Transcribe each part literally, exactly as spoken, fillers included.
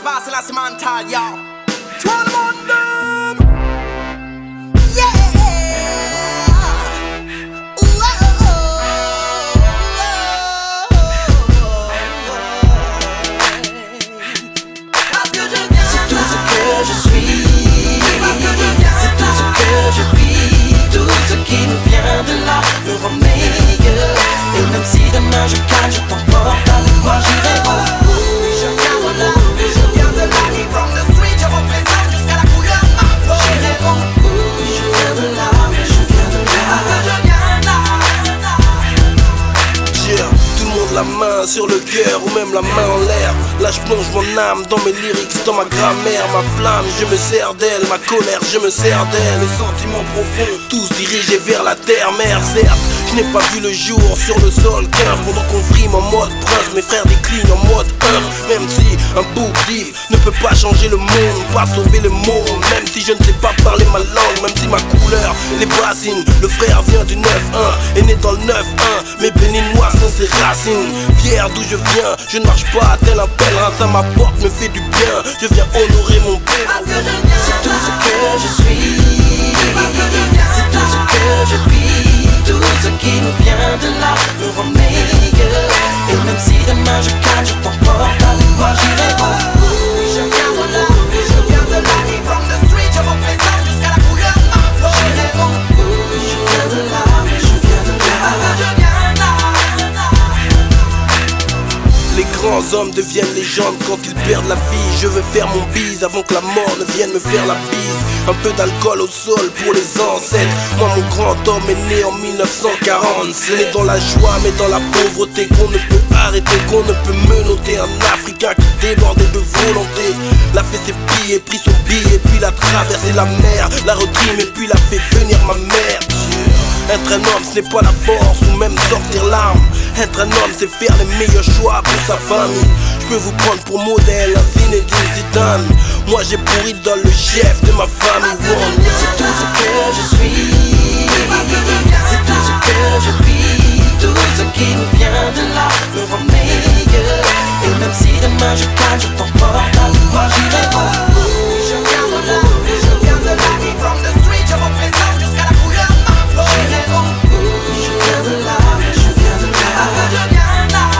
boss, c'est la mental, yo. Tout le monde, yeah. Parce que je viens, c'est tout ce que je suis. C'est tout ce que je vis. Tout ce qui me vient de là me rend meilleur. Et même si demain je gagne, je t'emporte avec moi, j'irai au bout. Je viens de là, je viens de là, ni from the street, je représente jusqu'à la couleur de ma peau. J'irai au bout, je viens de là, je viens de là, je viens de là. Yeah, tout le monde la main sur le cœur ou même la main en l'air. Là je plonge mon âme dans mes lyrics, dans ma grammaire. Ma flamme, je me sers d'elle, ma colère, je me sers d'elle. Les sentiments profonds, tous dirigés vers la terre-mère. Certes, je n'ai pas vu le jour sur le sol car pendant qu'on frime en mode prince, mes frères déclinent en mode œuvre. Même si un book deal ne peut pas changer le monde, pas sauver le monde. Même si je ne sais pas parler ma langue, même si ma couleur les bassines. Le frère vient du neuf un, est né dans le neuf un, mais bénis-moi sans ses racines. Fier d'où je viens, je ne marche pas tel un pèlerin, ça m'apporte, me fait du bien. Je viens honorer mon père. C'est tout ce que je suis. C'est tout ce que je vis. Tout ce qui me vient de là me rend meilleur. Et même si demain je gagne, je t'emporte avec moi, j'irai au bout. Je viens de là, je viens de là, ni from the street, je représente jusqu'à la couleur de ma peau. J'irai au bout. Je viens de là, je viens de là, je viens de là. Les grands hommes deviennent légendes quand ils perdent la vie. Je veux faire mon bise avant que la mort ne vienne me faire la bise. Un peu d'alcool au sol pour les ancêtres. Moi mon grand homme est né en mille neuf cent quarante-sept. Né dans la joie mais dans la pauvreté, qu'on ne peut arrêter, qu'on ne peut menotter. Un Africain qui débordait de volonté, l'a fait ses billets, pris son billet, puis l'a traversé la mer, l'a retrimé, puis l'a fait venir ma mère. Être un homme, ce n'est pas la force ou même sortir l'arme. Être un homme, c'est faire les meilleurs choix pour sa famille. Je peux vous prendre pour modèle un Zinedine Zidane. Moi j'ai pour idole le chef de ma famille. C'est tout ce que je suis. C'est tout ce que je vis. Tout ce qui me vient de là me rend meilleur. Et même si demain je gagne, je t'emporte avec moi, j'irai au bout. Je viens de là, je viens de là, ni from the street, je représente jusqu'à la couleur de ma peau. J'irai au bout. Je viens de là, je viens de là, je viens de là.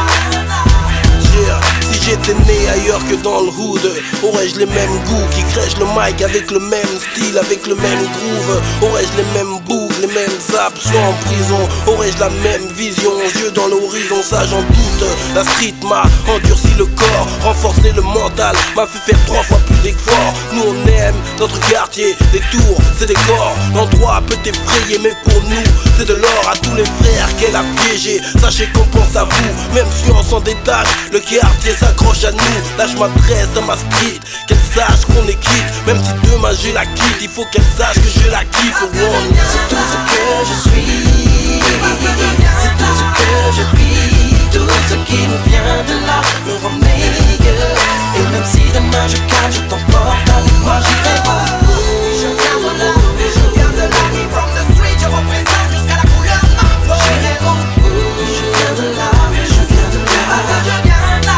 Yeah. Si j'étais né ailleurs que dans le hood, aurais-je les mêmes goûts, qui crèchent le mic avec le même style, avec le même groove? Aurais-je les mêmes boucles, les mêmes absents en prison? Aurais-je la même vision, yeux dans l'horizon? Ça j'en doute. La street m'a endurci le corps, renforcé le mental, m'a fait faire trois fois plus d'efforts. Nous on aime notre quartier, des tours, c'est des corps. L'endroit peut effrayer mais pour nous c'est de l'or. À tous les frères qu'elle a piégés, sachez qu'on pense à vous. Même si on s'en détache, le quartier s'accroche à nous. Là je m'adresse à ma street, qu'elle sache qu'on est quitte. Même si demain je la quitte, il faut qu'elle sache que je la kiffe. C'est tout ce que je suis. C'est tout ce que je vis. Tout ce qui me vient de là me rend meilleur. Et même si demain je gagne, je t'emporte avec moi, j'irai au bout. Je viens de là, je viens de là, ni from the street, je représente jusqu'à la couleur de ma peau. J'irai au bout. Je viens de là, je viens de là, je viens de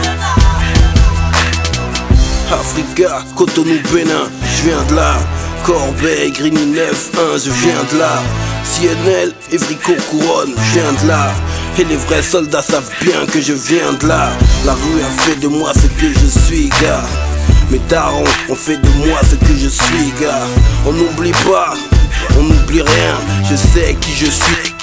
là. Africa, Cotonou, Bénin, je viens de là. Corbeil, Grigny neuf un, je viens de là. C N L, Évrico, Couronne, je viens de là. Et les vrais soldats savent bien que je viens de là. La rue a fait de moi ce que je suis, gars. Mes darons ont fait de moi ce que je suis, gars. On n'oublie pas, on n'oublie rien. Je sais qui je suis.